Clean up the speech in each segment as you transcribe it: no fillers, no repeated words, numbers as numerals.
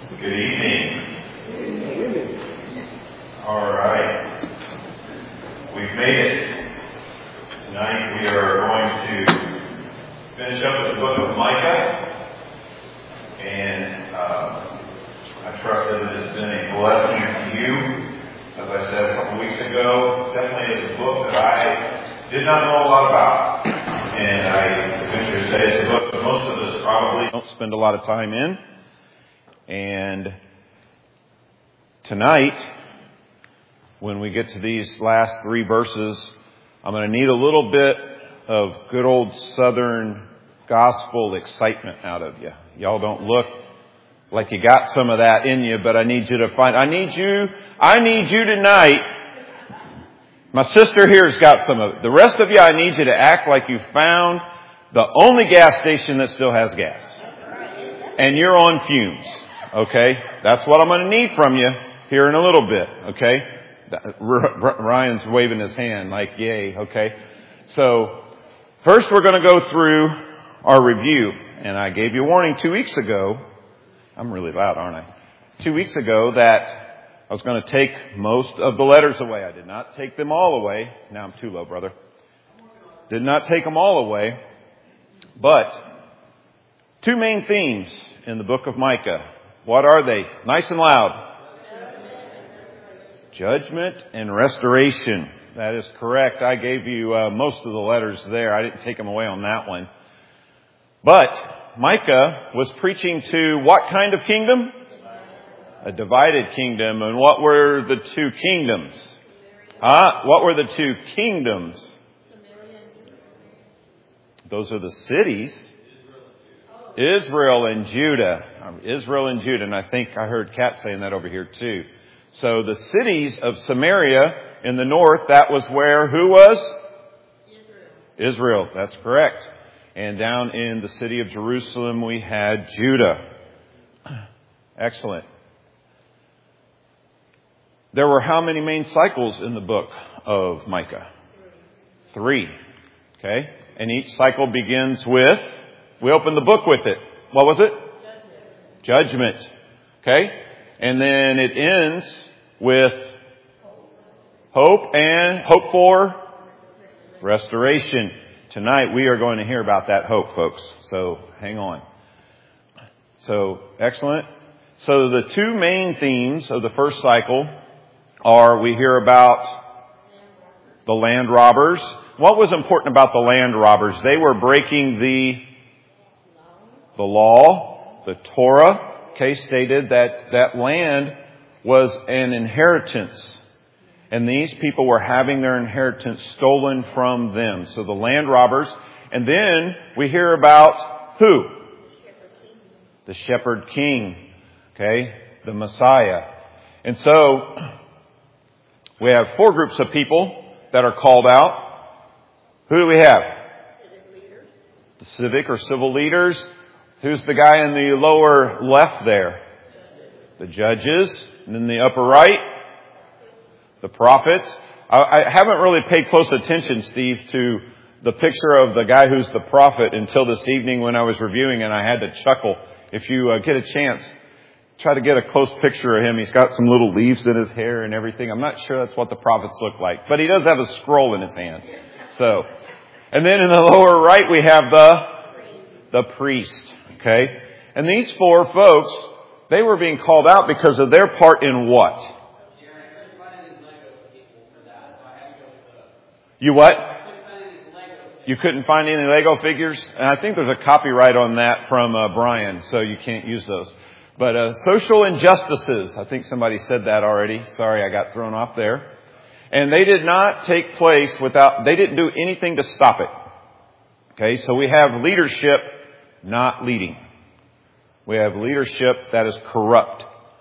Good evening. All right. We've made it. Tonight we are going to finish up with the book of Micah. And I trust that it has been a blessing to you. As I said a couple weeks ago, definitely is a book that I did not know a lot about. And I venture to say it's a book that most of us probably don't spend a lot of time in. And tonight, when we get to these last three verses, I'm going to need a little bit of good old Southern gospel excitement out of you. Y'all don't look like you got some of that in you, but I need you to I need you tonight. My sister here has got some of it. The rest of you, I need you to act like you found the only gas station that still has gas. And you're on fumes. Okay? That's what I'm going to need from you here in a little bit. Okay? Ryan's waving his hand like, yay. Okay? So, first we're going to go through our review. And I gave you a warning 2 weeks ago. I'm really loud, aren't I? 2 weeks ago that I was going to take most of the letters away. I did not take them all away. Now I'm too low, brother. Did not take them all away. But two main themes in the book of Micah. What are they? Nice and loud. Judgment and restoration. That is correct. I gave you most of the letters there. I didn't take them away on that one. But Micah was preaching to what kind of kingdom? A divided kingdom. And what were the two kingdoms? What were the two kingdoms? Those are the cities. Israel and Judah. Israel and Judah. And I think I heard Kat saying that over here too. So the cities of Samaria in the north, that was where who was? Israel. That's correct. And down in the city of Jerusalem, we had Judah. Excellent. There were how many main cycles in the book of Micah? 3. Okay. And each cycle begins with, we open the book with it. What was it? Judgment. Okay. And then it ends with hope and hope for restoration. Tonight we are going to hear about that hope, folks. So hang on. So excellent. So the two main themes of the first cycle are we hear about the land robbers. What was important about the land robbers? They were breaking the law, the Torah. Okay, stated that land was an inheritance. And these people were having their inheritance stolen from them. So the land robbers. And then we hear about who? The shepherd king. Okay, the Messiah. And so we have 4 groups of people that are called out. Who do we have? The civic or civil leaders. Who's the guy in the lower left there? The judges. And in the upper right, the prophets. I haven't really paid close attention, Steve, to the picture of the guy who's the prophet until this evening when I was reviewing, and I had to chuckle. If you get a chance, try to get a close picture of him. He's got some little leaves in his hair and everything. I'm not sure that's what the prophets look like, but he does have a scroll in his hand. So, and then in the lower right, we have the priest. Okay. And these 4 folks, they were being called out because of their part in what? You what? You couldn't find any Lego figures? And I think there's a copyright on that from Brian, so you can't use those. But social injustices, I think somebody said that already. Sorry, I got thrown off there. And they did not take place they didn't do anything to stop it. Okay, so we have leadership not leading. We have leadership that is corrupt.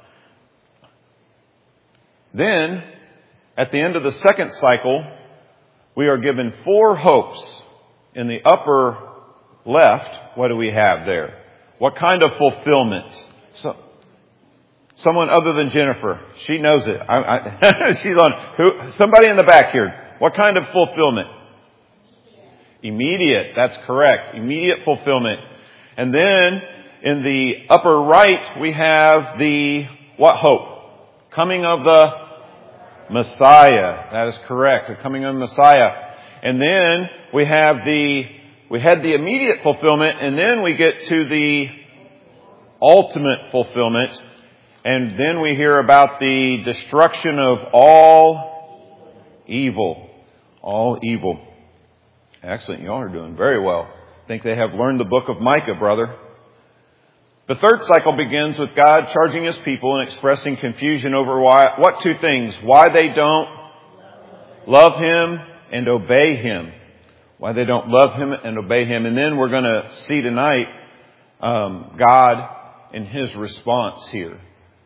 Then, at the end of the second cycle, we are given 4 hopes. In the upper left, what do we have there? What kind of fulfillment? So, someone other than Jennifer. She knows it. She's on. Somebody in the back here. What kind of fulfillment? Immediate. That's correct. Immediate fulfillment. And then In the upper right, we have the what hope? Coming of the Messiah. That is correct. The coming of the Messiah. And then we had the immediate fulfillment, and then we get to the ultimate fulfillment. And then we hear about the destruction of all evil. All evil. Excellent. Y'all are doing very well. I think they have learned the book of Micah, brother. The third cycle begins with God charging His people and expressing confusion over what two things? Why they don't love Him and obey Him. Why they don't love Him and obey Him. And then we're going to see tonight God in His response here.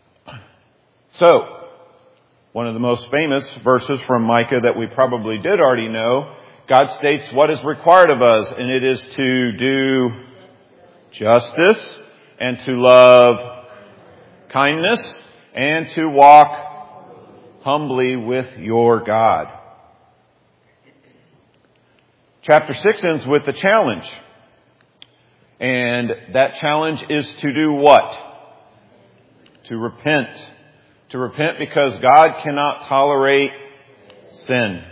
So, one of the most famous verses from Micah that we probably did already know, God states what is required of us, and it is to do justice, and to love kindness, and to walk humbly with your God. Chapter 6 ends with the challenge. And that challenge is to do what? To repent. To repent because God cannot tolerate sin.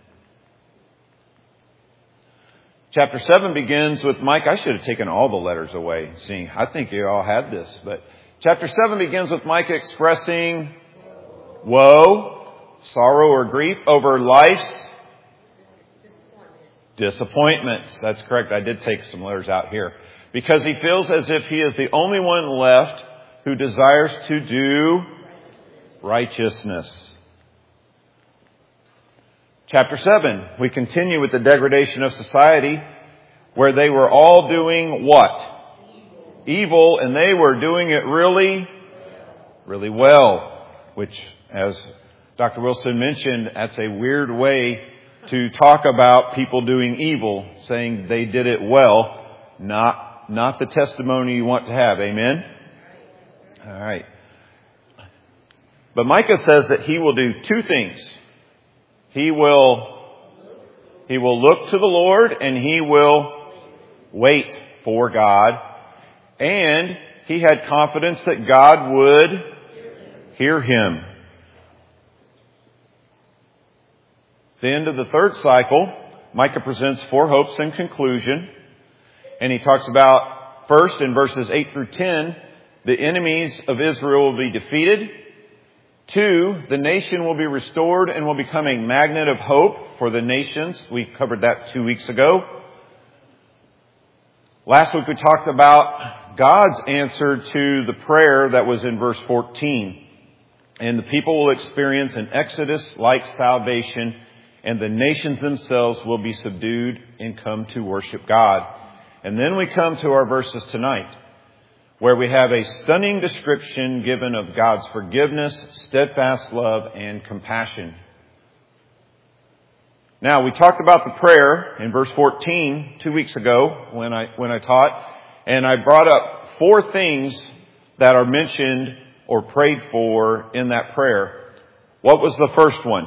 Chapter 7 begins with Micah. I should have taken all the letters away. I think you all had this. But chapter 7 begins with Micah expressing woe, sorrow or grief over life's disappointments. That's correct. I did take some letters out here. Because he feels as if he is the only one left who desires to do righteousness. Chapter 7, we continue with the degradation of society, where they were all doing what? Evil, and they were doing it really, really well. Which, as Dr. Wilson mentioned, that's a weird way to talk about people doing evil, saying they did it well, not the testimony you want to have. Amen? All right. But Micah says that he will do two things. He will look to the Lord, and he will wait for God. And he had confidence that God would hear him. The end of the third cycle, Micah presents four hopes in conclusion. And he talks about, first, in verses 8 through 10, the enemies of Israel will be defeated. 2, the nation will be restored and will become a magnet of hope for the nations. We covered that 2 weeks ago. Last week we talked about God's answer to the prayer that was in verse 14. And the people will experience an Exodus-like salvation, and the nations themselves will be subdued and come to worship God. And then we come to our verses tonight, where we have a stunning description given of God's forgiveness, steadfast love, and compassion. Now, we talked about the prayer in verse 14 2 weeks ago when I taught, and I brought up 4 things that are mentioned or prayed for in that prayer. What was the first one?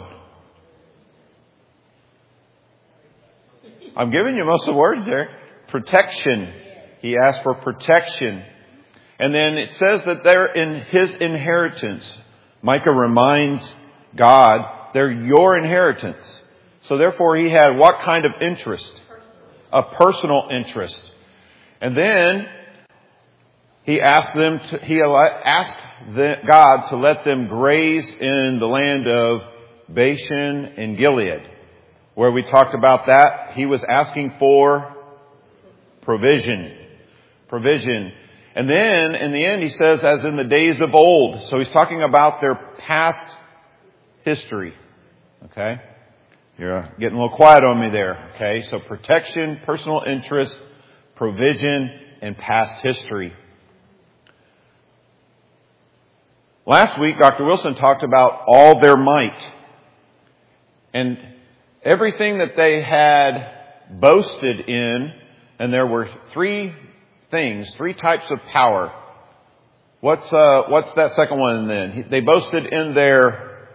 I'm giving you most of the words there. Protection. He asked for protection. And then it says that they're in his inheritance. Micah reminds God, they're your inheritance. So therefore he had what kind of interest? A personal interest. And then he asked God to let them graze in the land of Bashan and Gilead. Where we talked about that, he was asking for provision. Provision. And then, in the end, he says, as in the days of old. So he's talking about their past history. Okay? You're getting a little quiet on me there. Okay? So protection, personal interest, provision, and past history. Last week, Dr. Wilson talked about all their might. And everything that they had boasted in, and there were 3 types of power. What's that second one then? They boasted in their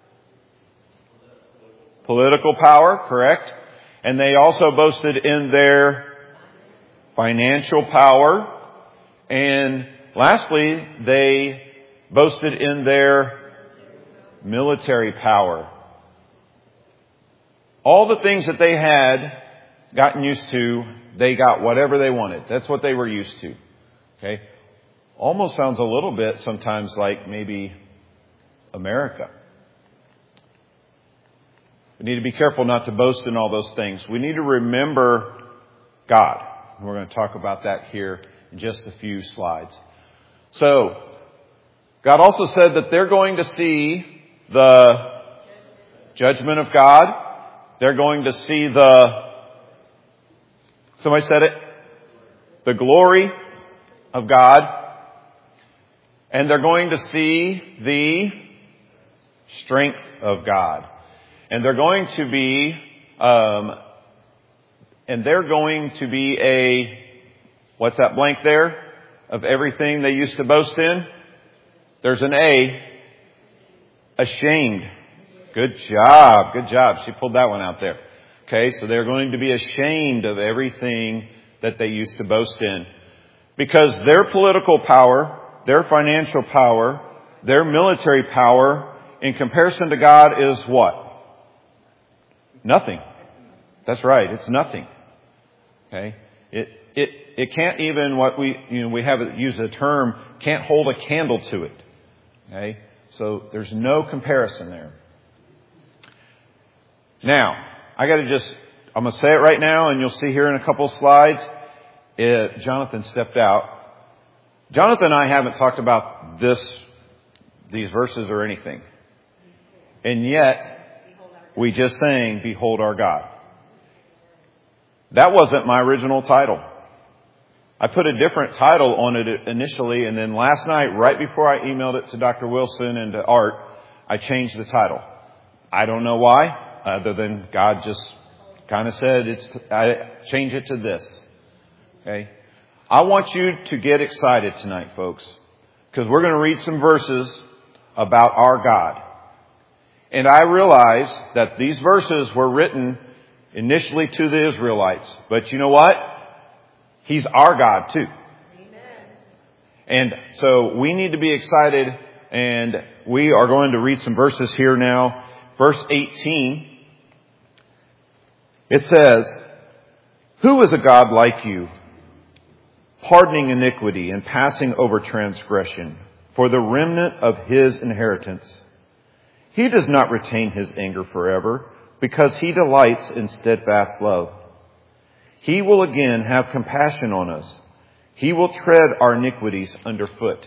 political power, correct? And they also boasted in their financial power. And lastly, they boasted in their military power. All the things that they had gotten used to, they got whatever they wanted. That's what they were used to. Okay? Almost sounds a little bit sometimes like maybe America. We need to be careful not to boast in all those things. We need to remember God. And we're going to talk about that here in just a few slides. So, God also said that they're going to see the judgment of God. They're going to see somebody said it, the glory of God. And they're going to see the strength of God. And they're going to be, what's that blank there? Of everything they used to boast in? There's an A. Ashamed. Good job. Good job. She pulled that one out there. Okay, so they're going to be ashamed of everything that they used to boast in. Because their political power, their financial power, their military power, in comparison to God is what? Nothing. That's right. It's nothing. Okay. It can't even we have use a term, can't hold a candle to it. Okay. So there's no comparison there. Now, I'm going to say it right now and you'll see here in a couple of slides. Jonathan stepped out. Jonathan and I haven't talked about these verses or anything. And yet, we just sang, Behold Our God. That wasn't my original title. I put a different title on it initially, and then last night, right before I emailed it to Dr. Wilson and to Art, I changed the title. I don't know why, other than God just kind of said, I change it to this. Okay? I want you to get excited tonight, folks, because we're going to read some verses about our God. And I realize that these verses were written initially to the Israelites. But you know what? He's our God too. Amen. And so we need to be excited, and we are going to read some verses here now. Verse 18. It says, Who is a God like you, pardoning iniquity and passing over transgression for the remnant of his inheritance? He does not retain his anger forever, because he delights in steadfast love. He will again have compassion on us. He will tread our iniquities underfoot.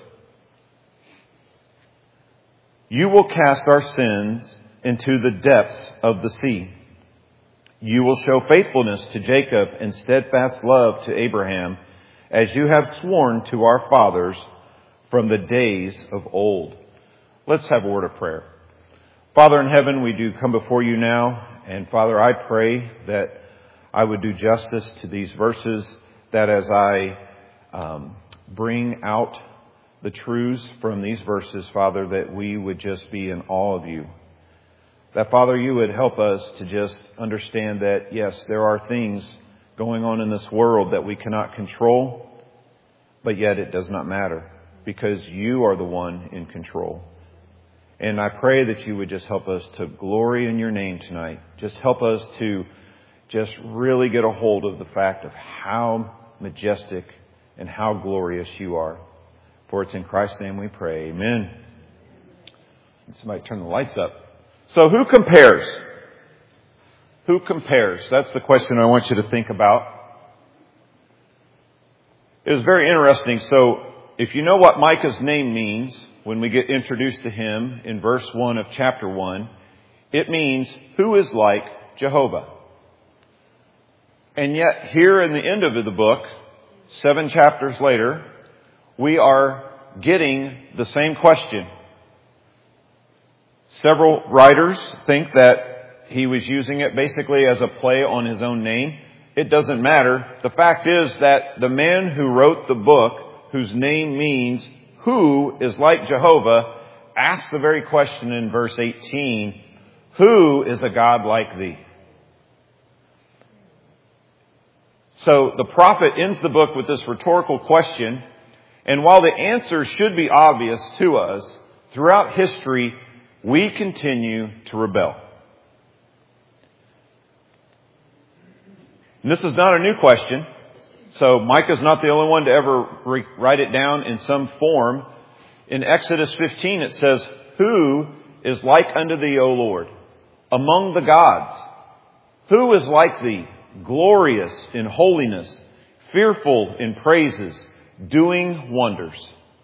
You will cast our sins into the depths of the sea. You will show faithfulness to Jacob and steadfast love to Abraham, as you have sworn to our fathers from the days of old. Let's have a word of prayer. Father in heaven, we do come before you now. And Father, I pray that I would do justice to these verses, that as I bring out the truths from these verses, Father, that we would just be in awe of you. That, Father, you would help us to just understand that, yes, there are things going on in this world that we cannot control, but yet it does not matter, because you are the one in control. And I pray that you would just help us to glory in your name tonight. Just help us to just really get a hold of the fact of how majestic and how glorious you are. For it's in Christ's name we pray. Amen. Somebody turn the lights up. So who compares? Who compares? That's the question I want you to think about. It was very interesting. So if you know what Micah's name means, when we get introduced to him in verse 1 of chapter 1, it means, who is like Jehovah? And yet, here in the end of the book, 7 chapters later, we are getting the same question. Several writers think that he was using it basically as a play on his own name. It doesn't matter. The fact is that the man who wrote the book, whose name means who is like Jehovah, asks the very question in verse 18, who is a God like thee? So the prophet ends the book with this rhetorical question, And while the answer should be obvious to us, throughout history, we continue to rebel. And this is not a new question. So Micah's not the only one to ever write it down in some form. In Exodus 15 it says, "Who is like unto thee, O Lord, among the gods? Who is like thee, glorious in holiness, fearful in praises, doing wonders?"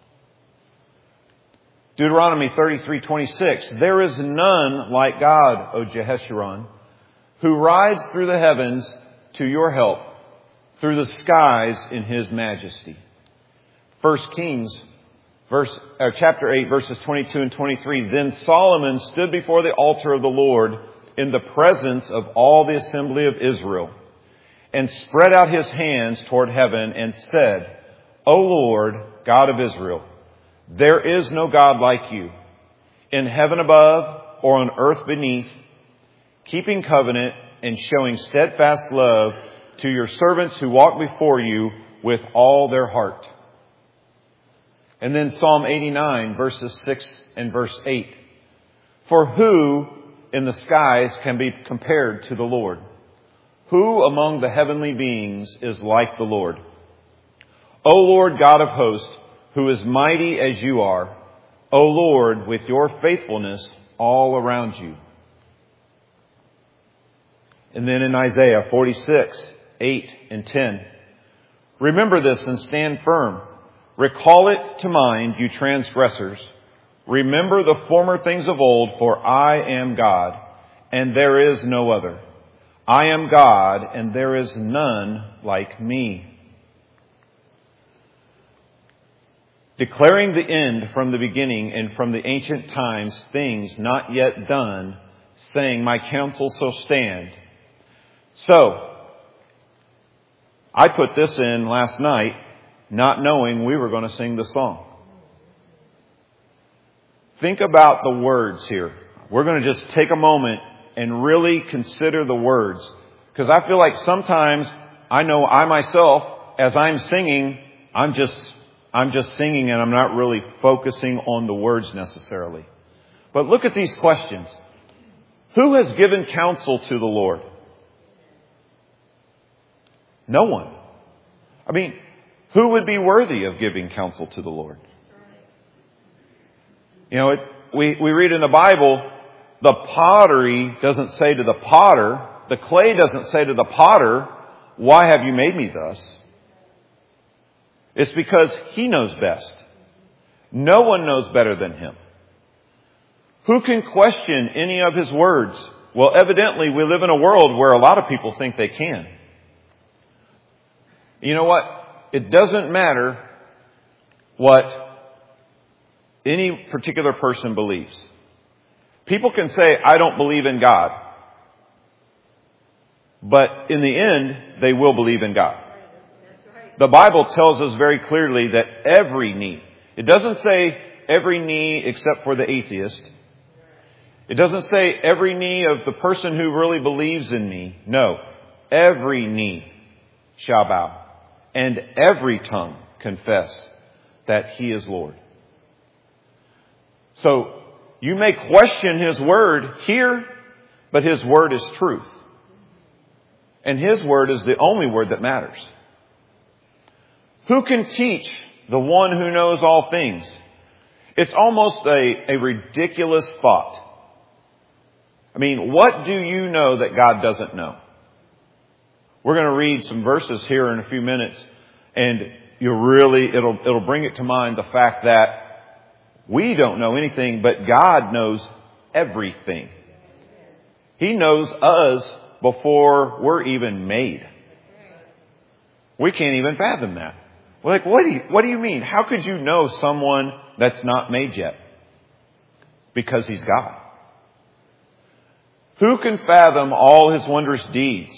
Deuteronomy 33:26, "There is none like God, O Jeshurun, who rides through the heavens to your help, through the skies in His majesty." 1 Kings chapter 8, verses 22 and 23, "Then Solomon stood before the altar of the Lord in the presence of all the assembly of Israel, and spread out his hands toward heaven and said, O Lord, God of Israel, there is no God like you, in heaven above or on earth beneath, keeping covenant and showing steadfast love to your servants who walk before you with all their heart." And then Psalm 89, verses 6 and verse 8. "For who in the skies can be compared to the Lord? Who among the heavenly beings is like the Lord? O Lord God of hosts, who is mighty as you are, O Lord, with your faithfulness all around you." And then in Isaiah 46, 8 and 10, "Remember this and stand firm. Recall it to mind, you transgressors. Remember the former things of old, for I am God, and there is no other. I am God, and there is none like me. Declaring the end from the beginning and from the ancient times, things not yet done, saying, my counsel shall stand." So, I put this in last night, not knowing we were going to sing the song. Think about the words here. We're going to just take a moment and really consider the words. Because I feel like sometimes I know I myself, as I'm singing, I'm just singing and I'm not really focusing on the words necessarily. But look at these questions. Who has given counsel to the Lord? No one. I mean, who would be worthy of giving counsel to the Lord? You know, we read in the Bible, the pottery doesn't say to the potter, the clay doesn't say to the potter, why have you made me thus? It's because He knows best. No one knows better than Him. Who can question any of His words? Well, evidently we live in a world where a lot of people think they can. You know what? It doesn't matter what any particular person believes. People can say, I don't believe in God. But in the end, they will believe in God. The Bible tells us very clearly that every knee, it doesn't say every knee except for the atheist. It doesn't say every knee of the person who really believes in me. No, every knee shall bow and every tongue confess that He is Lord. So you may question His word here, but His word is truth. And His word is the only word that matters. Who can teach the one who knows all things? It's almost a ridiculous thought. I mean, what do you know that God doesn't know? We're going to read some verses here in a few minutes, and it'll bring it to mind the fact that we don't know anything, but God knows everything. He knows us before we're even made. We can't even fathom that. We're like, what do you mean? How could you know someone that's not made yet? Because He's God. Who can fathom all His wondrous deeds?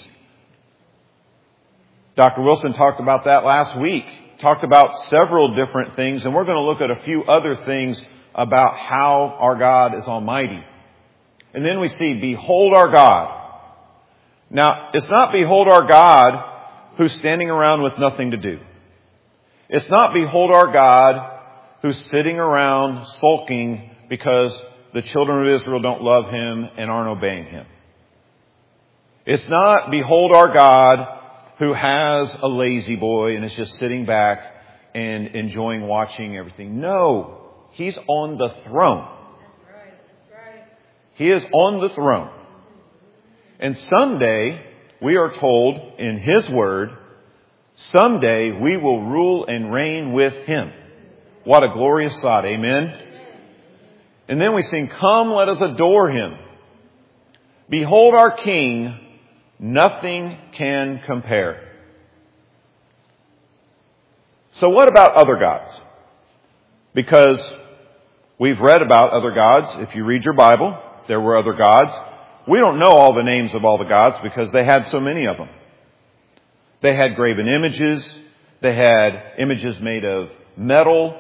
Dr. Wilson talked about that last week. Talked about several different things, and we're going to look at a few other things about how our God is almighty. And then we see, behold our God. Now, it's not behold our God who's standing around with nothing to do. It's not, behold our God who's sitting around sulking because the children of Israel don't love Him and aren't obeying Him. It's not, behold our God who has a lazy boy and is just sitting back and enjoying watching everything. No, He's on the throne. That's right. That's right. He is on the throne. And someday, we are told in His Word, someday we will rule and reign with Him. What a glorious thought. Amen. And then we sing, come, let us adore Him. Behold our King, nothing can compare. So what about other gods? Because we've read about other gods. If you read your Bible, there were other gods. We don't know all the names of all the gods because they had so many of them. They had graven images. They had images made of metal.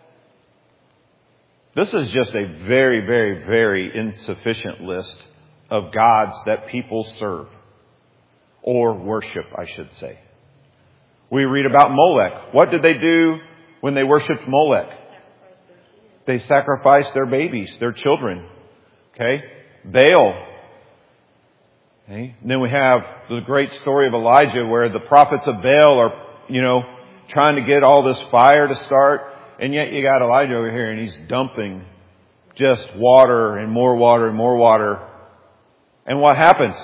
This is just a very, very, very insufficient list of gods that people serve. Or worship, I should say. We read about Molech. What did they do when they worshipped Molech? They sacrificed their babies, their children. Okay? Baal. Okay? And then we have the great story of Elijah where the prophets of Baal are, trying to get all this fire to start. And yet you got Elijah over here and he's dumping just water and more water and more water. And what happens?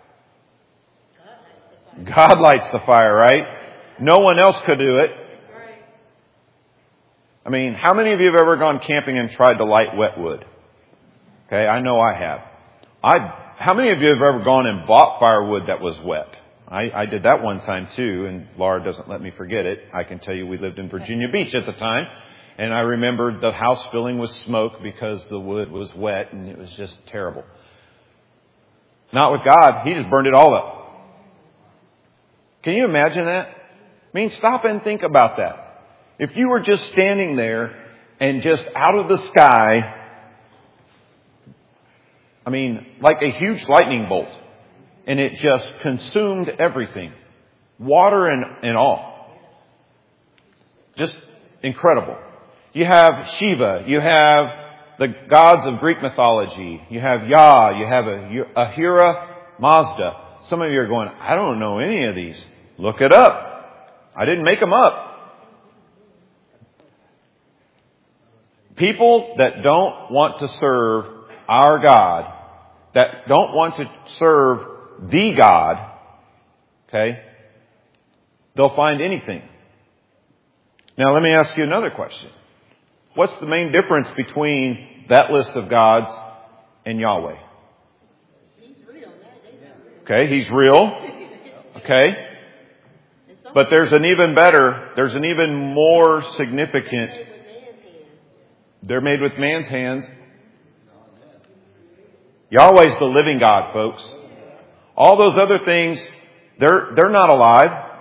God lights the fire, right? No one else could do it. I mean, how many of you have ever gone camping and tried to light wet wood? Okay, I know I have. How many of you have ever gone and bought firewood that was wet? I did that one time too, and Laura doesn't let me forget it. I can tell you we lived in Virginia Beach at the time, and I remember the house filling with smoke because the wood was wet, and it was just terrible. Not with God. He just burned it all up. Can you imagine that? I mean, stop and think about that. If you were just standing there and just out of the sky, I mean, like a huge lightning bolt, and it just consumed everything, water and all. Just incredible. You have Shiva, you have the gods of Greek mythology, you have Yah, you have Ahura Mazda. Some of you are going, I don't know any of these. Look it up. I didn't make them up. People that don't want to serve our God, that don't want to serve the God, okay, they'll find anything. Now let me ask you another question. What's the main difference between that list of gods and Yahweh? Okay, He's real. Okay. But there's an even more significant. They're made with man's hands. Yahweh's the living God, folks. All those other things, they're not alive.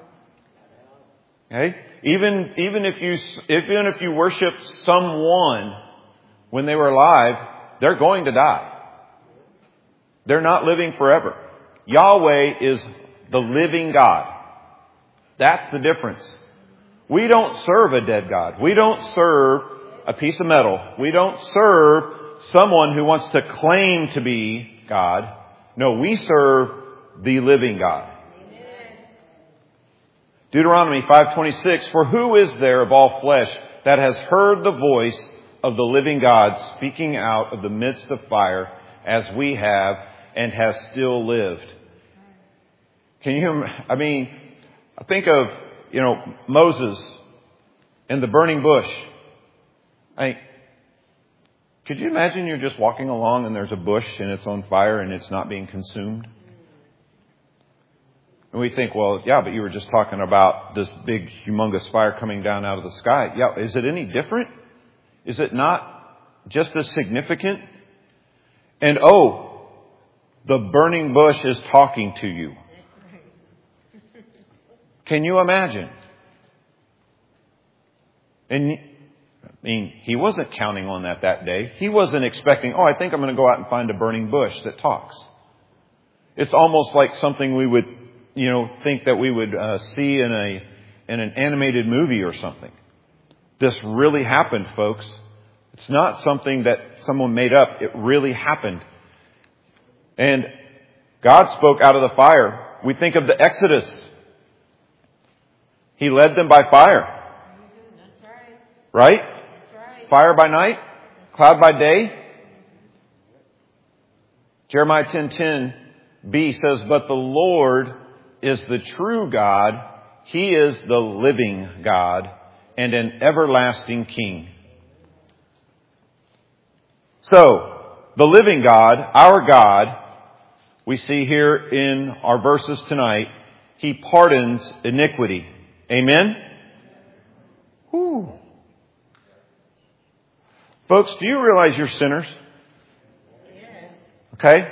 Okay? Even if you worship someone when they were alive, they're going to die. They're not living forever. Yahweh is the living God. That's the difference. We don't serve a dead God. We don't serve a piece of metal. We don't serve someone who wants to claim to be God. No, we serve the living God. Deuteronomy 5:26, for who is there of all flesh that has heard the voice of the living God speaking out of the midst of fire as we have and has still lived? I think of, Moses and the burning bush. Could you imagine you're just walking along and there's a bush and it's on fire and it's not being consumed? And we think, well, yeah, but you were just talking about this big, humongous fire coming down out of the sky. Yeah, is it any different? Is it not just as significant? And the burning bush is talking to you. Can you imagine? And he wasn't counting on that day. He wasn't expecting, I think I'm going to go out and find a burning bush that talks. It's almost like something we would, think that we would see in in an animated movie or something. This really happened, folks. It's not something that someone made up. It really happened. And God spoke out of the fire. We think of the Exodus. He led them by fire. That's right. Right? That's right. Fire by night, cloud by day. Jeremiah 10:10b says, "But the Lord is the true God. He is the living God and an everlasting King." So, the living God, our God, we see here in our verses tonight, He pardons iniquity. Amen? Whew. Folks, do you realize you're sinners? Yes. Okay?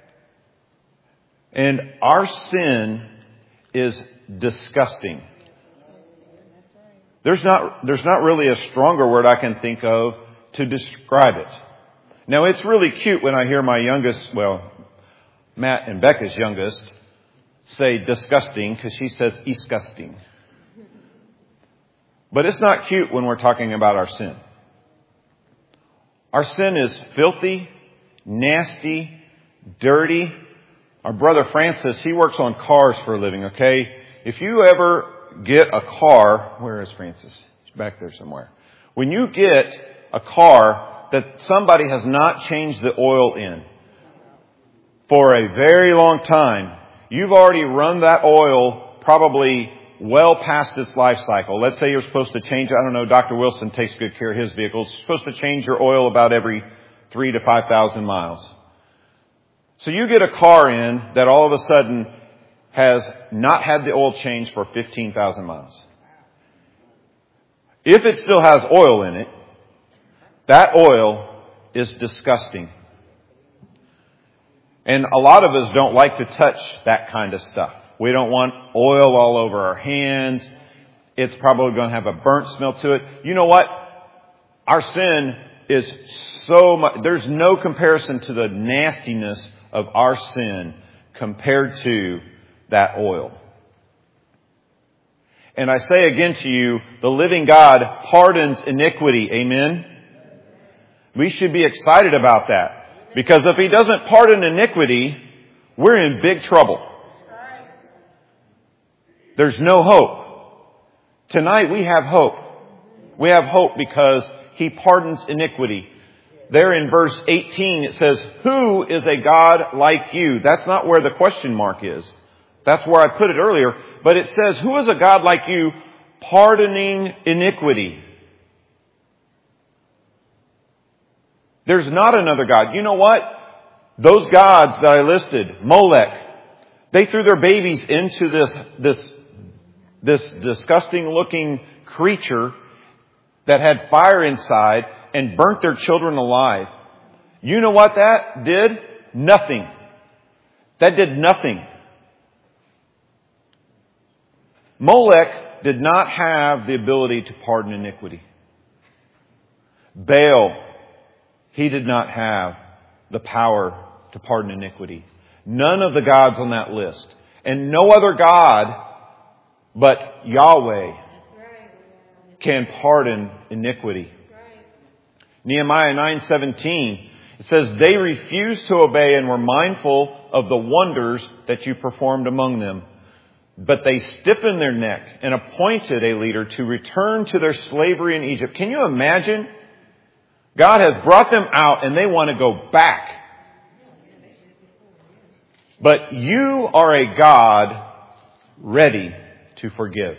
And our sin is disgusting. There's not really a stronger word I can think of to describe it. Now, it's really cute when I hear my youngest, Matt and Becca's youngest, say disgusting, because she says disgusting. But it's not cute when we're talking about our sin. Our sin is filthy, nasty, dirty. Our brother Francis, he works on cars for a living, okay? If you ever get a car, where is Francis? He's back there somewhere. When you get a car that somebody has not changed the oil in for a very long time, you've already run that oil probably well past its life cycle. Let's say you're supposed to change, I don't know, Dr. Wilson takes good care of his vehicles. You're supposed to change your oil about every 3,000 to 5,000 miles. So you get a car in that all of a sudden has not had the oil changed for 15,000 miles. If it still has oil in it, that oil is disgusting. And a lot of us don't like to touch that kind of stuff. We don't want oil all over our hands. It's probably going to have a burnt smell to it. You know what? Our sin is so much, there's no comparison to the nastiness of our sin compared to that oil. And I say again to you, the living God pardons iniquity. Amen? We should be excited about that. Because if He doesn't pardon iniquity, we're in big trouble. There's no hope. Tonight we have hope. We have hope because He pardons iniquity. There in verse 18 it says, "Who is a God like you?" That's not where the question mark is. That's where I put it earlier. But it says, "Who is a God like you, pardoning iniquity?" There's not another God. You know what? Those gods that I listed, Molech, they threw their babies into this disgusting looking creature that had fire inside and burnt their children alive. You know what that did? Nothing. That did nothing. Molech did not have the ability to pardon iniquity. Baal, he did not have the power to pardon iniquity. None of the gods on that list. And no other God but Yahweh can pardon iniquity. Nehemiah 9:17, it says, "They refused to obey and were mindful of the wonders that you performed among them. But they stiffened their neck and appointed a leader to return to their slavery in Egypt." Can you imagine? God has brought them out and they want to go back. But you are a God ready to forgive.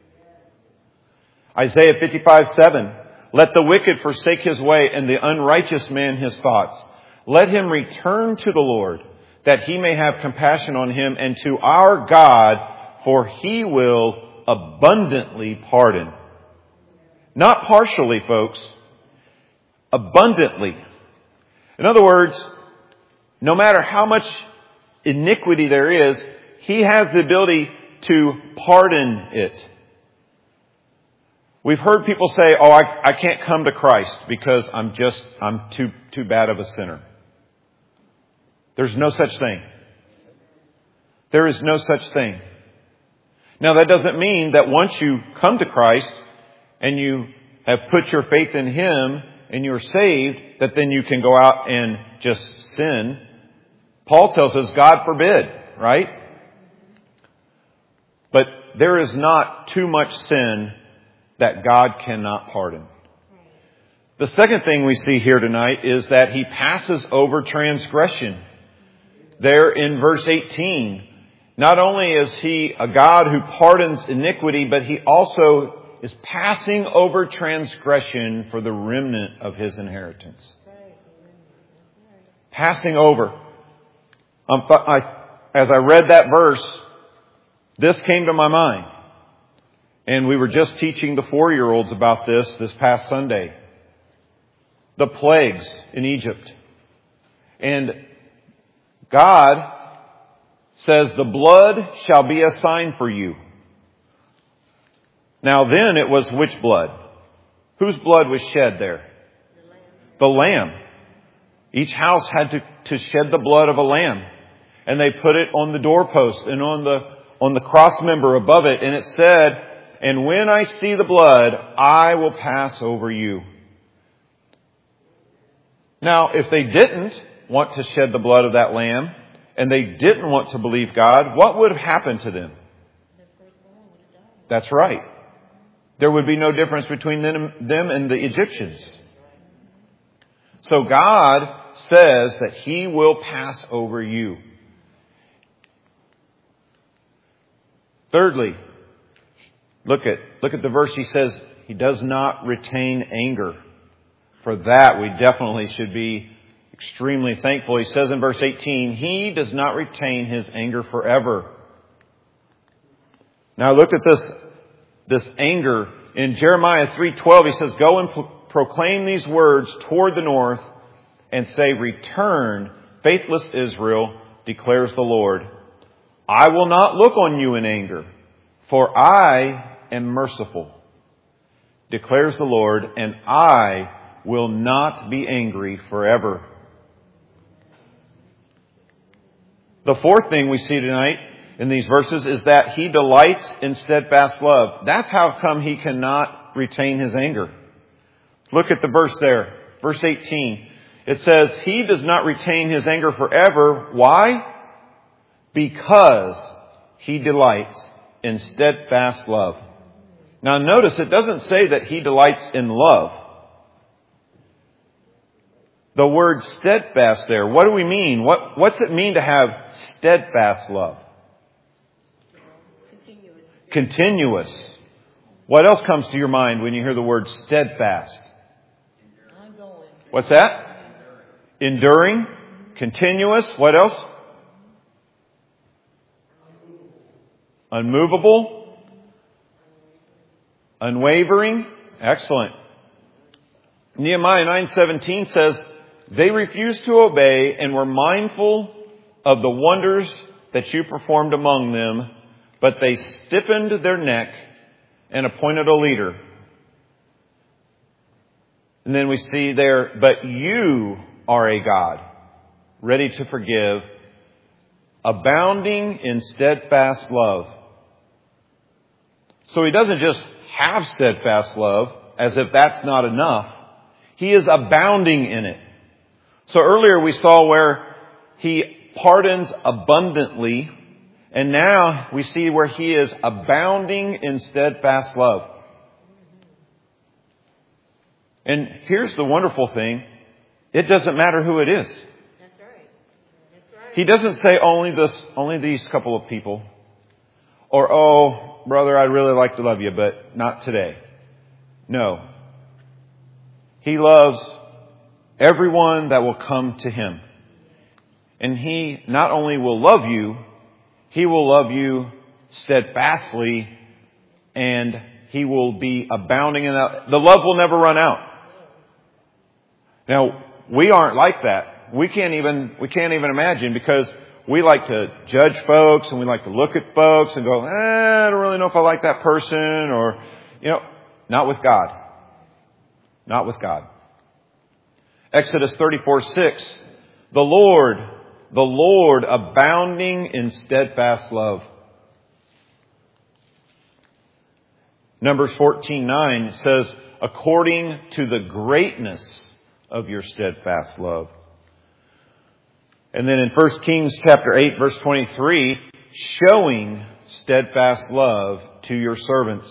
Isaiah 55:7, "Let the wicked forsake his way and the unrighteous man his thoughts. Let him return to the Lord, that He may have compassion on him, and to our God, for He will abundantly pardon." Not partially, folks. Abundantly. In other words, no matter how much iniquity there is, He has the ability to pardon it. We've heard people say, "Oh, I can't come to Christ because I'm too bad of a sinner." There's no such thing. There is no such thing. Now that doesn't mean that once you come to Christ and you have put your faith in Him and you're saved, that then you can go out and just sin. Paul tells us, God forbid, right? But there is not too much sin that God cannot pardon. The second thing we see here tonight is that He passes over transgression. There in verse 18, not only is He a God who pardons iniquity, but He also is passing over transgression for the remnant of His inheritance. Passing over. As I read that verse, this came to my mind. And we were just teaching the 4-year-olds about this past Sunday. The plagues in Egypt. And God says, the blood shall be a sign for you. Now then it was which blood? Whose blood was shed there? The lamb. Each house had to shed the blood of a lamb. And they put it on the doorpost and on the cross member above it. And it said, and when I see the blood, I will pass over you. Now, if they didn't want to shed the blood of that lamb, and they didn't want to believe God, what would have happened to them? That's right. There would be no difference between them and the Egyptians. So God says that He will pass over you. Thirdly, look at the verse. He says He does not retain anger. For that, we definitely should be extremely thankful. He says in verse 18, He does not retain His anger forever. Now look at this anger. In Jeremiah 3:12, He says, go and proclaim these words toward the north and say, return, faithless Israel, declares the Lord. I will not look on you in anger, for I am merciful, declares the Lord, and I will not be angry forever. The fourth thing we see tonight in these verses is that He delights in steadfast love. That's how come He cannot retain His anger. Look at the verse there. Verse 18. It says, He does not retain His anger forever. Why? Because He delights in steadfast love. Now notice it doesn't say that He delights in love. The word steadfast there, what do we mean? What's it mean to have steadfast love? Continuous. What else comes to your mind when you hear the word steadfast? Ongoing. What's that? Enduring. Continuous. What else? Unmovable. Unwavering. Excellent. Nehemiah 9:17 says, they refused to obey and were mindful of the wonders that you performed among them, but they stiffened their neck and appointed a leader. And then we see there, but you are a God, ready to forgive, abounding in steadfast love. So He doesn't just have steadfast love, as if that's not enough. He is abounding in it. So earlier we saw where He pardons abundantly, and now we see where He is abounding in steadfast love. And here's the wonderful thing. It doesn't matter who it is. That's right. That's right. He doesn't say only these couple of people. Or, oh, brother, I'd really like to love you, but not today. No. He loves everyone that will come to Him. And He not only will love you, He will love you steadfastly, and He will be abounding in that. The love will never run out. Now, we aren't like that. We can't even imagine, because we like to judge folks and we like to look at folks and go, I don't really know if I like that person, or, not with God. Not with God. Exodus 34:6, the Lord abounding in steadfast love. Numbers 14:9 says, according to the greatness of your steadfast love. And then in 1 Kings chapter 8, verse 23, showing steadfast love to your servants.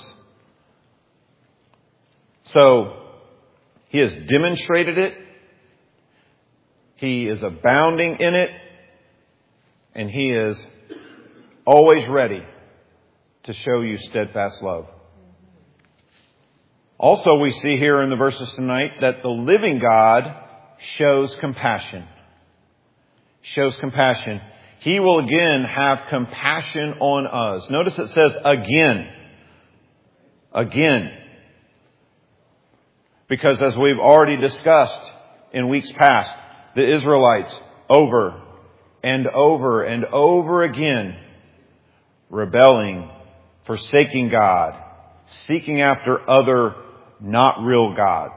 So, He has demonstrated it. He is abounding in it. And He is always ready to show you steadfast love. Also, we see here in the verses tonight that the living God shows compassion. Shows compassion. He will again have compassion on us. Notice it says again. Again. Because as we've already discussed in weeks past, the Israelites over and over and over again rebelling, forsaking God, seeking after other not real gods.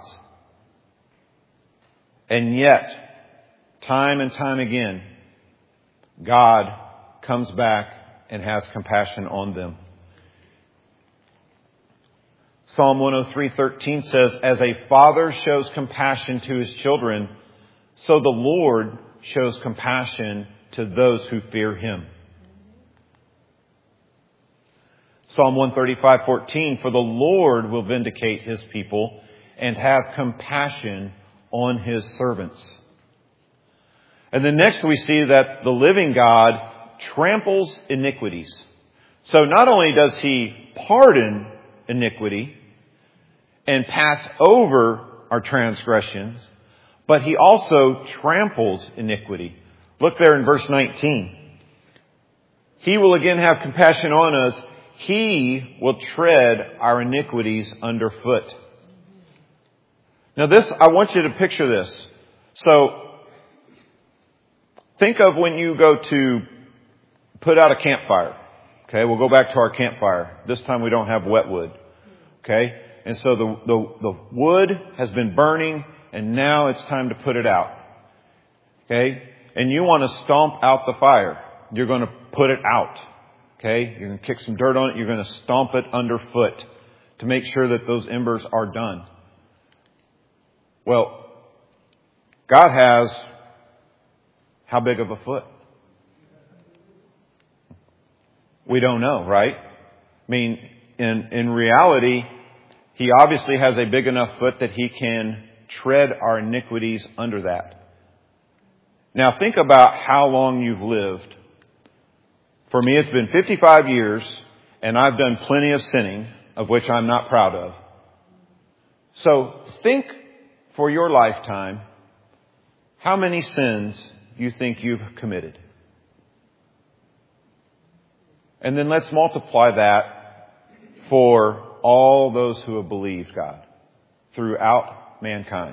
And yet, time and time again, God comes back and has compassion on them. Psalm 103:13 says, as a father shows compassion to his children, so the Lord shows compassion to those who fear Him. Psalm 135:14, for the Lord will vindicate His people and have compassion on His servants. And then next we see that the living God tramples iniquities. So not only does He pardon iniquity and pass over our transgressions, but He also tramples iniquity. Look there in verse 19. He will again have compassion on us. He will tread our iniquities underfoot. Now this, I want you to picture this. So, think of when you go to put out a campfire. Okay, we'll go back to our campfire. This time we don't have wet wood. Okay, and so the wood has been burning and now it's time to put it out. Okay, and you want to stomp out the fire. You're going to put it out. Okay, you're going to kick some dirt on it. You're going to stomp it underfoot to make sure that those embers are done. Well, God has how big of a foot? We don't know, right? I mean, in reality, He obviously has a big enough foot that He can tread our iniquities under that. Now think about how long you've lived. For me, it's been 55 years, and I've done plenty of sinning, of which I'm not proud of. So think for your lifetime, how many sins you think you've committed. And then let's multiply that for all those who have believed God throughout mankind.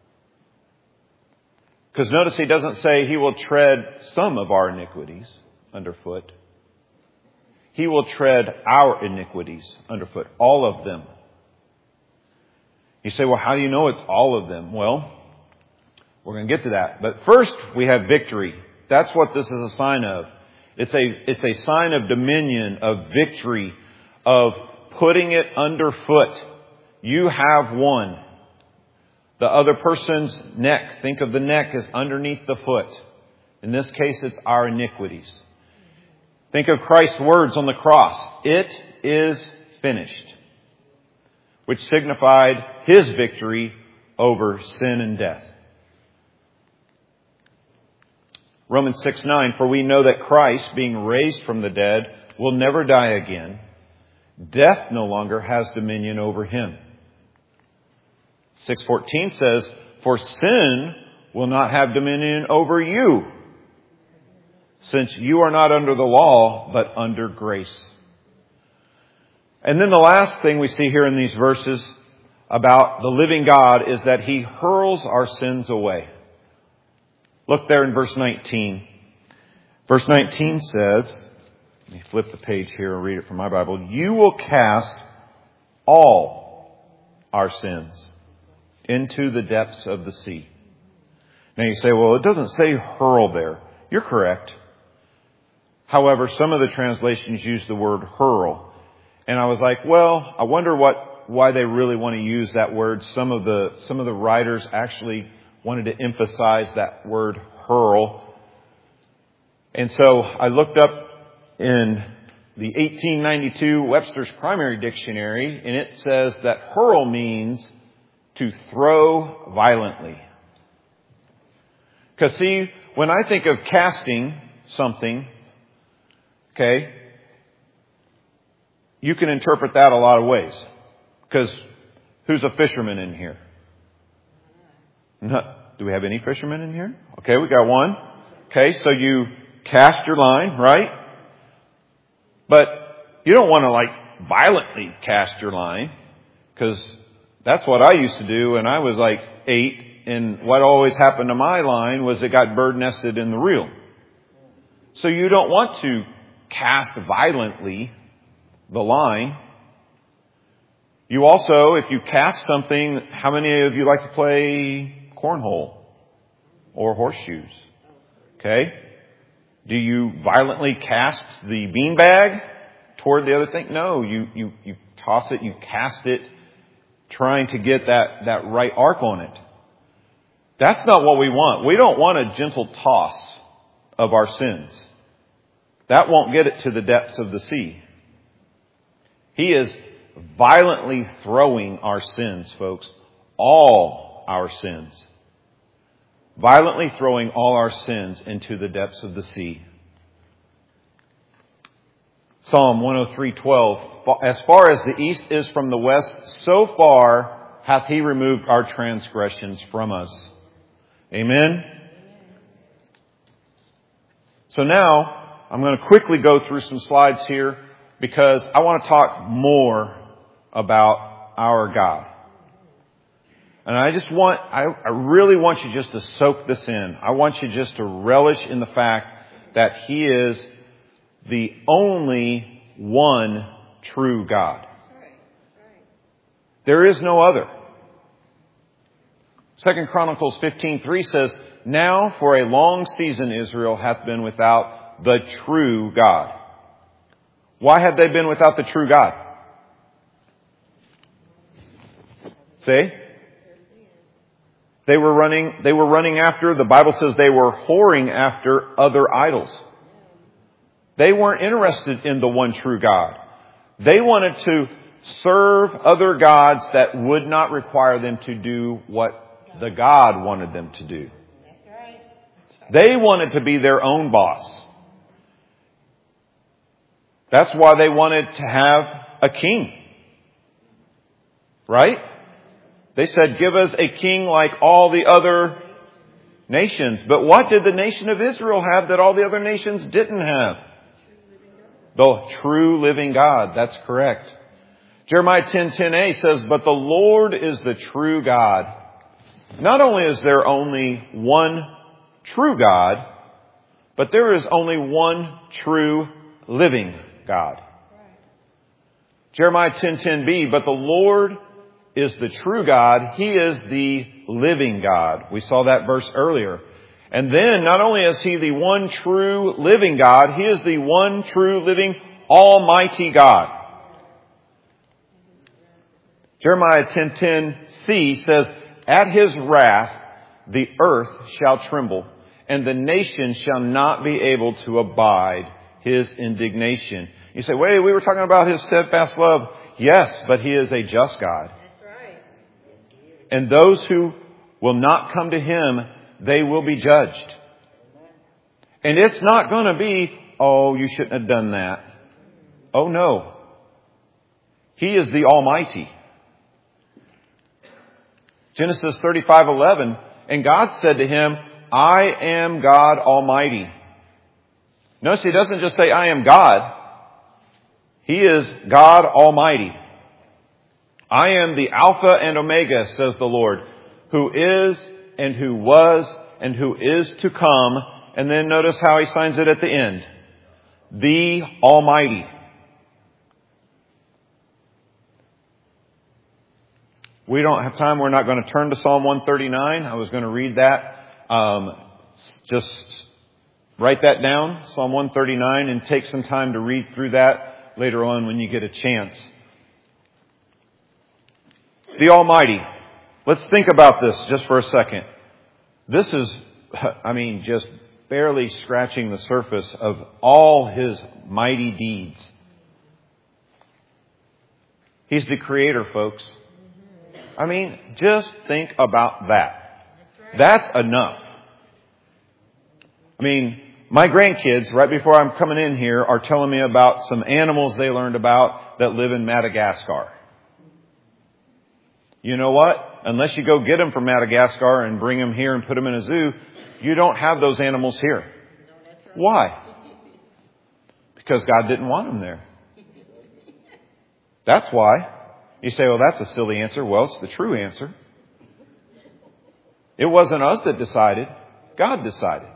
Because notice He doesn't say He will tread some of our iniquities underfoot. He will tread our iniquities underfoot, all of them. You say, well, how do you know it's all of them? Well, we're going to get to that. But first, we have victory. That's what this is a sign of. It's a sign of dominion, of victory, of putting it underfoot. You have won. The other person's neck, think of the neck as underneath the foot. In this case, it's our iniquities. Think of Christ's words on the cross. It is finished. Which signified His victory over sin and death. Romans 6:9, for we know that Christ, being raised from the dead, will never die again. Death no longer has dominion over Him. 6:14 says, for sin will not have dominion over you, since you are not under the law, but under grace. And then the last thing we see here in these verses about the living God is that He hurls our sins away. Look there in verse 19. Verse 19 says, let me flip the page here and read it from my Bible. You will cast all our sins into the depths of the sea. Now you say, well, it doesn't say hurl there. You're correct. However, some of the translations use the word hurl. And I was like, well, I wonder why they really want to use that word. Some of the writers actually wanted to emphasize that word hurl. And so I looked up in the 1892 Webster's Primary Dictionary, and it says that hurl means to throw violently. Because see, when I think of casting something, okay, you can interpret that a lot of ways. Because who's a fisherman in here? No. Do we have any fishermen in here? Okay, we got one. Okay, so you cast your line, right? But you don't want to violently cast your line, because that's what I used to do when I was 8. And what always happened to my line was it got bird nested in the reel. So you don't want to cast violently the line. You also, if you cast something, how many of you like to play cornhole or horseshoes? Okay. Do you violently cast the beanbag toward the other thing? No, you toss it, you cast it, trying to get that right arc on it. That's not what we want. We don't want a gentle toss of our sins. That won't get it to the depths of the sea. He is violently throwing our sins, folks. All our sins. Violently throwing all our sins into the depths of the sea. Psalm 103:12. As far as the east is from the west, so far hath He removed our transgressions from us. Amen? So now, I'm going to quickly go through some slides here, because I want to talk more about our God. And I really want you just to soak this in. I want you just to relish in the fact that He is the only one true God. There is no other. 2 Chronicles 15:3 says, Now for a long season Israel hath been without the true God. Why have they been without the true God? See? They were running after, the Bible says they were whoring after other idols. They weren't interested in the one true God. They wanted to serve other gods that would not require them to do what the God wanted them to do. They wanted to be their own boss. That's why they wanted to have a king. Right? They said, give us a king like all the other nations. But what did the nation of Israel have that all the other nations didn't have? The true living God. That's correct. Jeremiah 10:10a says, But the Lord is the true God. Not only is there only one true God, but there is only one true living God. Jeremiah 10:10b, But the Lord is the true God. He is the living God. We saw that verse earlier. And then not only is He the one true living God, He is the one true living almighty God. Jeremiah 10:10c says, At His wrath the earth shall tremble, and the nation shall not be able to abide His indignation. You say, wait, we were talking about His steadfast love. Yes, but He is a just God. And those who will not come to Him, they will be judged. And it's not going to be, oh, you shouldn't have done that. Oh, no. He is the Almighty. Genesis 35:11, and God said to him, I am God Almighty. Notice He doesn't just say, I am God. He is God Almighty. I am the Alpha and Omega, says the Lord, who is and who was and who is to come. And then notice how He signs it at the end. The Almighty. We don't have time. We're not going to turn to Psalm 139. I was going to read that. Just write that down, Psalm 139, and take some time to read through that. later on when you get a chance. The Almighty. Let's think about this just for a second. This is, just barely scratching the surface of all His mighty deeds. He's the Creator, folks. Just think about that. That's enough. My grandkids, right before I'm coming in here, are telling me about some animals they learned about that live in Madagascar. You know what? Unless you go get them from Madagascar and bring them here and put them in a zoo, you don't have those animals here. Why? Because God didn't want them there. That's why. You say, well, that's a silly answer. Well, it's the true answer. It wasn't us that decided. God decided.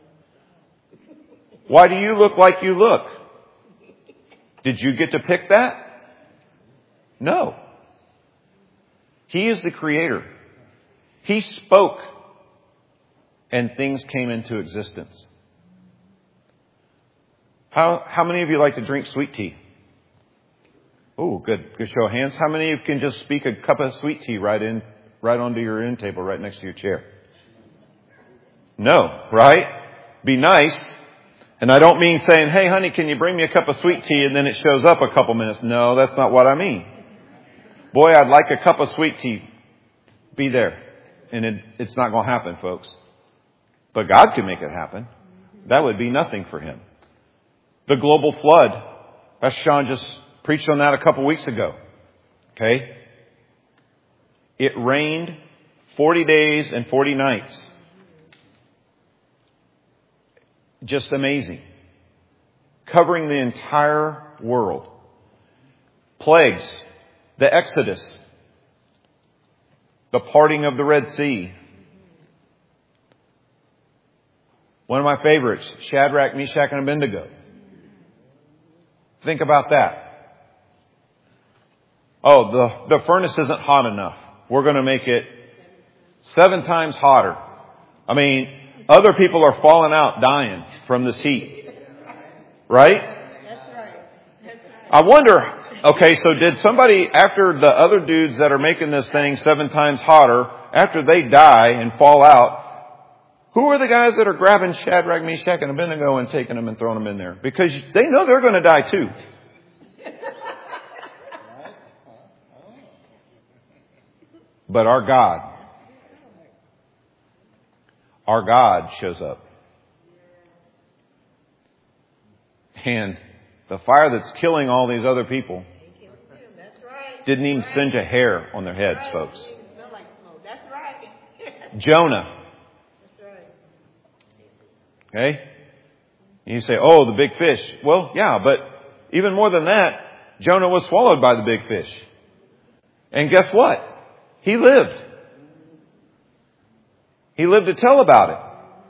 Why do you look like you look? Did you get to pick that? No. He is the Creator. He spoke and things came into existence. How many of you like to drink sweet tea? Oh, good show of hands. How many of you can just speak a cup of sweet tea right onto your end table right next to your chair? No, right? Be nice. And I don't mean saying, hey, honey, can you bring me a cup of sweet tea? And then it shows up a couple minutes. No, that's not what I mean. Boy, I'd like a cup of sweet tea. Be there. And it's not going to happen, folks. But God can make it happen. That would be nothing for Him. The global flood. Pastor Sean just preached on that a couple weeks ago. Okay? It rained 40 days and 40 nights. Just amazing. Covering the entire world. Plagues. The Exodus. The parting of the Red Sea. One of my favorites. Shadrach, Meshach, and Abednego. Think about that. Oh, the furnace isn't hot enough. We're going to make it 7 times hotter. Other people are falling out, dying from this heat. Right? That's right. I wonder, okay, so did somebody, after the other dudes that are making this thing 7 times hotter, after they die and fall out, who are the guys that are grabbing Shadrach, Meshach, and Abednego and taking them and throwing them in there? Because they know they're going to die too. But our God shows up. And the fire that's killing all these other people didn't even singe a hair on their heads, folks. That's right. Jonah. Okay? And you say, oh, the big fish. Well, yeah, but even more than that, Jonah was swallowed by the big fish. And guess what? He lived. He lived to tell about it.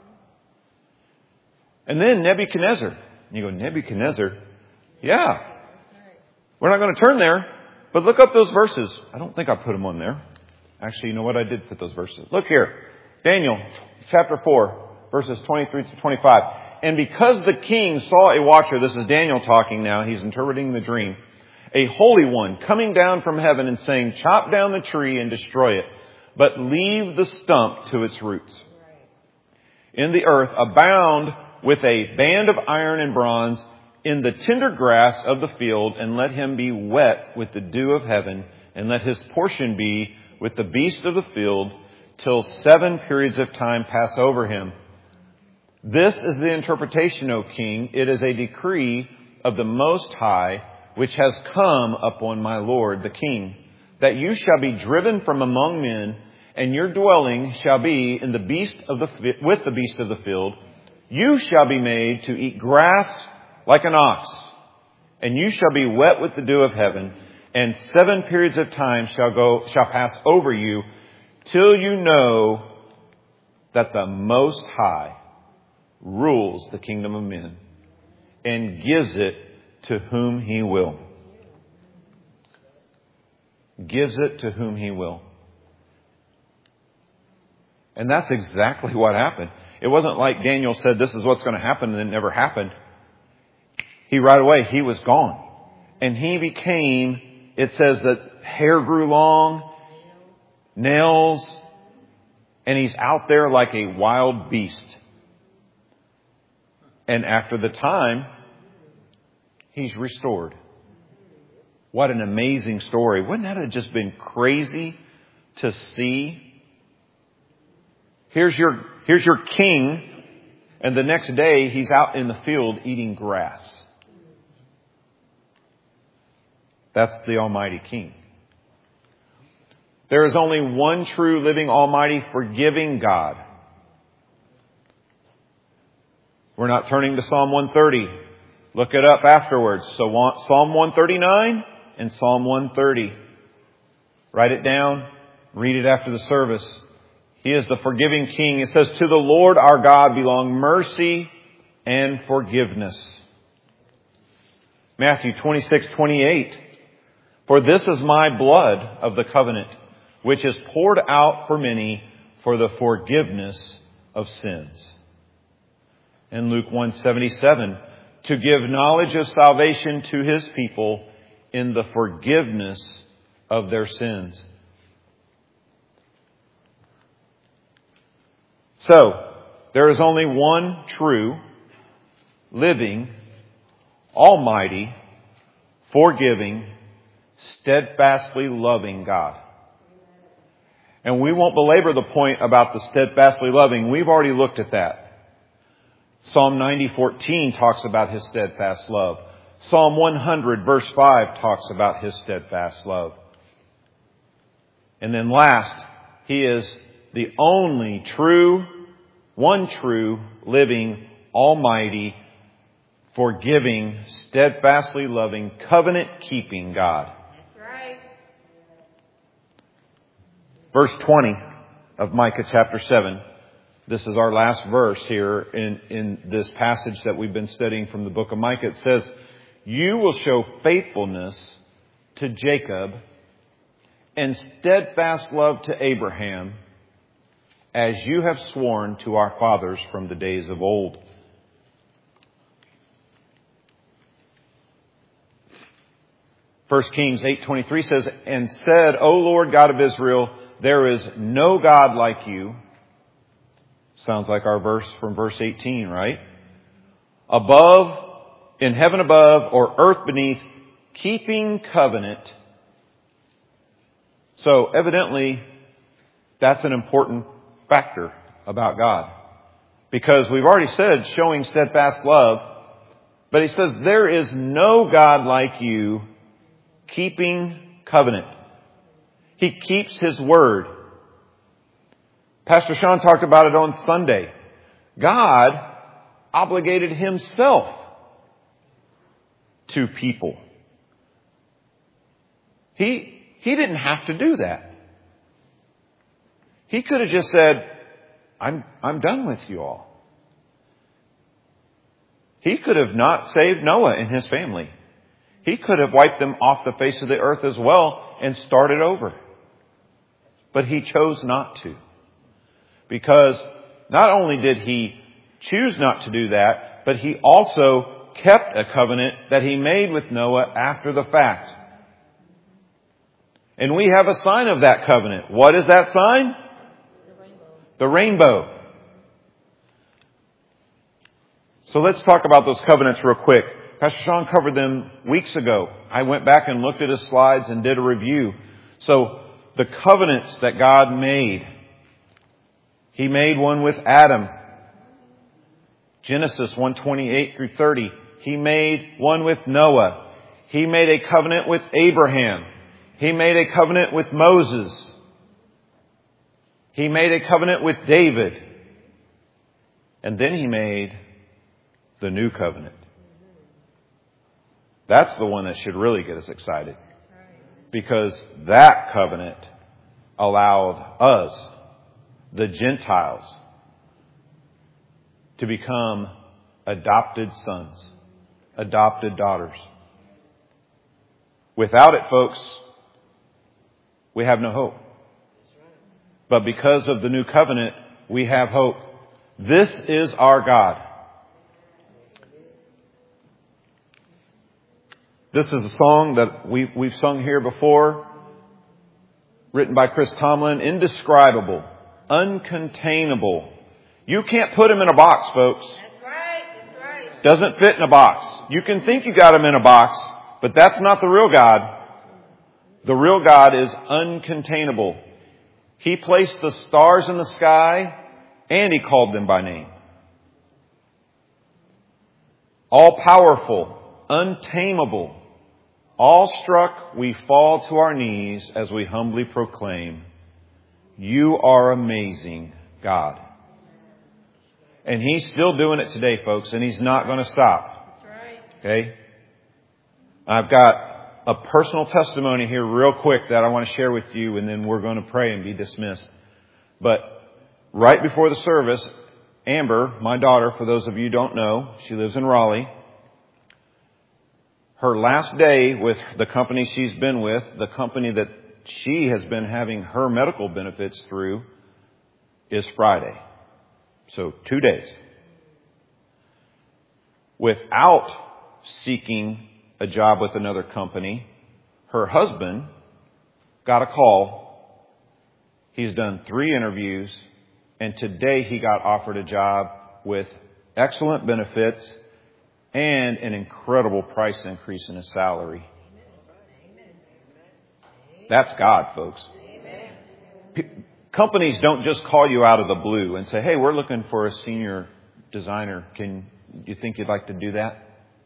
And then Nebuchadnezzar. And you go, Nebuchadnezzar? Yeah. We're not going to turn there, but look up those verses. I don't think I put them on there. Actually, you know what? I did put those verses. Look here. Daniel, chapter 4, verses 23 to 25. And because the king saw a watcher, this is Daniel talking now, he's interpreting the dream, a holy one coming down from heaven and saying, chop down the tree and destroy it, but leave the stump to its roots. In the earth abound with a band of iron and bronze in the tender grass of the field, and let him be wet with the dew of heaven, and let his portion be with the beast of the field, till 7 periods of time pass over him. This is the interpretation, O king. It is a decree of the Most High, which has come upon my Lord the king, that you shall be driven from among men, and your dwelling shall be in the beast of with the beast of the field. You shall be made to eat grass like an ox, and you shall be wet with the dew of heaven, and 7 periods of time shall pass over you, till you know that the Most High rules the kingdom of men and gives it to whom He will. Gives it to whom He will. And that's exactly what happened. It wasn't like Daniel said, this is what's going to happen, and it never happened. Right away, he was gone. And he became, it says that hair grew long, nails, and he's out there like a wild beast. And after the time, he's restored. What an amazing story. Wouldn't that have just been crazy to see? Here's your king, and the next day he's out in the field eating grass. That's the Almighty King. There is only one true, living, almighty, forgiving God. We're not turning to Psalm 130. Look it up afterwards. So Psalm 139 and Psalm 130. Write it down. Read it after the service. He is the forgiving King. It says, to the Lord our God belong mercy and forgiveness. Matthew 26:28. For this is my blood of the covenant, which is poured out for many for the forgiveness of sins. And Luke 1:77. To give knowledge of salvation to His people in the forgiveness of their sins. So, there is only one true, living, almighty, forgiving, steadfastly loving God. And we won't belabor the point about the steadfastly loving. We've already looked at that. Psalm 90:14 talks about His steadfast love. Psalm 100 verse 5 talks about His steadfast love. And then last, He is the only true, one true, living, almighty, forgiving, steadfastly loving, covenant-keeping God. That's right. Verse 20 of Micah chapter 7. This is our last verse here in this passage that we've been studying from the book of Micah. It says, you will show faithfulness to Jacob and steadfast love to Abraham, as you have sworn to our fathers from the days of old. First Kings 8:23 says, and said, O Lord God of Israel, there is no God like you. Sounds like our verse from verse 18, right? Above, in heaven above, or earth beneath, keeping covenant. So evidently, that's an important factor about God. Because we've already said showing steadfast love, but He says there is no God like you keeping covenant. He keeps His word. Pastor Sean talked about it on Sunday. God obligated Himself to people. He didn't have to do that. He could have just said, I'm done with you all. He could have not saved Noah and his family. He could have wiped them off the face of the earth as well and started over. But He chose not to. Because not only did He choose not to do that, but He also kept a covenant that He made with Noah after the fact. And we have a sign of that covenant. What is that sign? The rainbow. So let's talk about those covenants real quick. Pastor Sean covered them weeks ago. I went back and looked at his slides and did a review. So the covenants that God made. He made one with Adam. Genesis 1:28 through 30. He made one with Noah. He made a covenant with Abraham. He made a covenant with Moses. He made a covenant with David. And then He made the new covenant. That's the one that should really get us excited. Because that covenant allowed us, the Gentiles, to become adopted sons, adopted daughters. Without it, folks, we have no hope. But because of the new covenant, we have hope. This is our God. This is a song that we've sung here before, written by Chris Tomlin. Indescribable, uncontainable. You can't put him in a box, folks. That's right. That's right. Doesn't fit in a box. You can think you got him in a box, but that's not the real God. The real God is uncontainable. He placed the stars in the sky and He called them by name. All powerful, untamable. Awestruck, we fall to our knees as we humbly proclaim, You are amazing, God. And He's still doing it today, folks, and He's not going to stop. That's right. Okay? I've got a personal testimony here real quick that I want to share with you, and then we're going to pray and be dismissed. But right before the service, Amber, my daughter, for those of you who don't know, she lives in Raleigh. Her last day with the company she's been with, the company that she has been having her medical benefits through, is Friday. So 2 days. Without seeking a job with another company, her husband got a call. He's done 3 interviews, and today he got offered a job with excellent benefits and an incredible price increase in his salary. That's God, folks. Companies don't just call you out of the blue and say, hey, we're looking for a senior designer. You think you'd like to do that?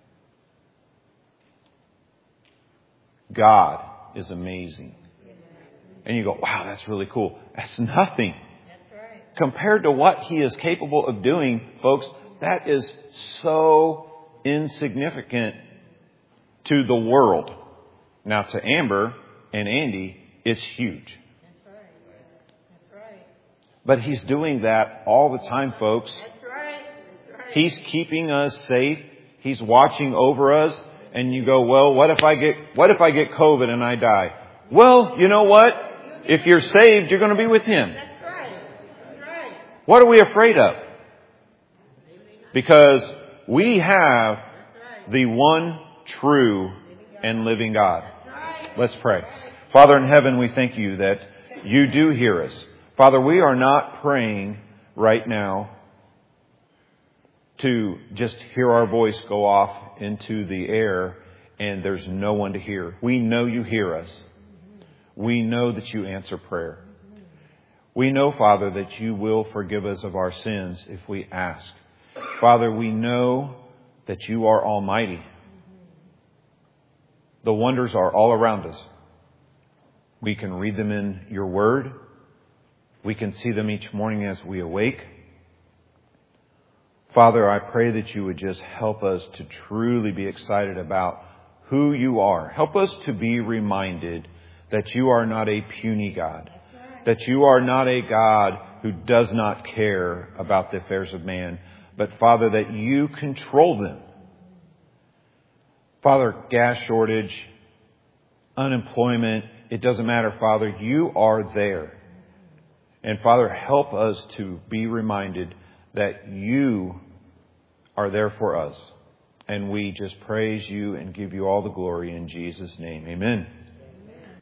God is amazing. And you go, wow, that's really cool. That's nothing. That's right. Compared to what He is capable of doing, folks, that is so insignificant to the world. Now, to Amber and Andy, it's huge. That's right. That's right. But He's doing that all the time, folks. That's right. That's right. He's keeping us safe. He's watching over us. And you go, well, what if I get COVID and I die? Well, you know what? If you're saved, you're going to be with Him. That's right. That's right. What are we afraid of? Because we have the one true and living God. Let's pray. Father in heaven, we thank You that You do hear us. Father, we are not praying right now to just hear our voice go off into the air and there's no one to hear. We know You hear us. We know that You answer prayer. We know, Father, that You will forgive us of our sins if we ask. Father, we know that You are almighty. The wonders are all around us. We can read them in Your word. We can see them each morning as we awake. Father, I pray that You would just help us to truly be excited about who You are. Help us to be reminded that You are not a puny God. That You are not a God who does not care about the affairs of man. But Father, that You control them. Father, gas shortage, unemployment, it doesn't matter, Father. You are there. And Father, help us to be reminded that You are there for us. And we just praise You and give You all the glory in Jesus' name. Amen.